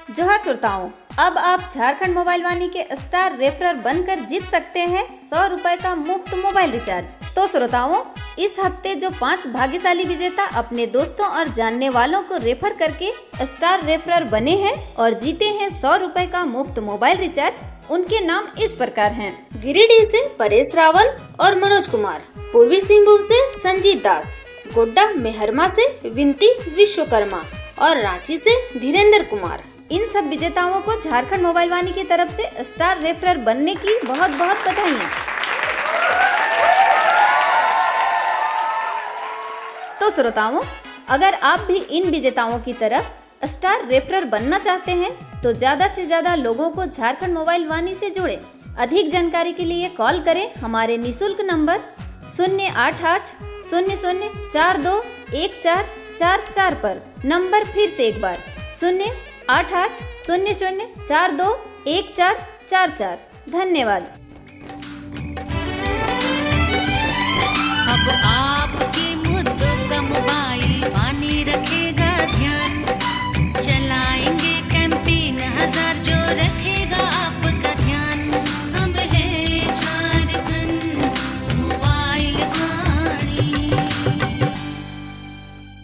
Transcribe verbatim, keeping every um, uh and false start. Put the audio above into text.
जोहार श्रोताओं, अब आप झारखंड मोबाइल वाणी के स्टार रेफरर बनकर जीत सकते हैं सौ रुपए का मुफ्त मोबाइल रिचार्ज। तो श्रोताओं, इस हफ्ते जो पांच भाग्यशाली विजेता अपने दोस्तों और जानने वालों को रेफर करके स्टार रेफरर बने हैं और जीते हैं सौ रुपए का मुफ्त मोबाइल रिचार्ज, उनके नाम इस प्रकार हैं। गिरिडीह से परेश रावल और मनोज कुमार, पूर्वी सिंहभूम से संजीत दास, गोड्डा मेहरमा से विनती विश्वकर्मा और रांची से धीरेन्द्र कुमार। इन सब विजेताओं को झारखंड मोबाइल वाणी की तरफ से स्टार रेफरर बनने की बहुत बहुत बधाइयाँ। तो श्रोताओं, अगर आप भी इन विजेताओं की तरफ स्टार रेफरर बनना चाहते हैं तो ज्यादा से ज्यादा लोगों को झारखंड मोबाइल वाणी से जोड़े। अधिक जानकारी के लिए कॉल करें हमारे निशुल्क नंबर शून्य आठ आठ शून्य शून्य चार दो एक चार चार चार पर। नंबर फिर से एक बार शून्य आठ आठ शून्य शून्य चार दो एक चार चार चार। धन्यवाद।